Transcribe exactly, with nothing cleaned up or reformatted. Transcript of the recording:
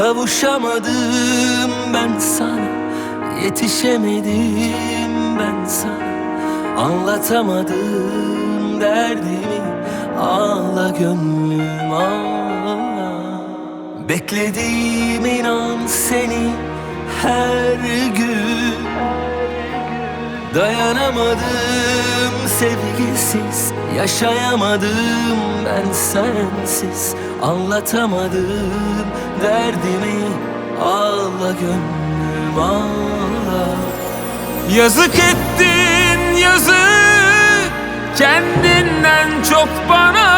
Kavuşamadım ben sana, yetişemedim ben sana, anlatamadım derdimi. Ağla gönlüm ağla. Bekledim inan seni her gün, dayanamadım sevgisiz, yaşayamadım ben sensiz, anlatamadım derdimi. Ağla gönlüm ağla. Yazık ettin yazık, kendinden çok bana.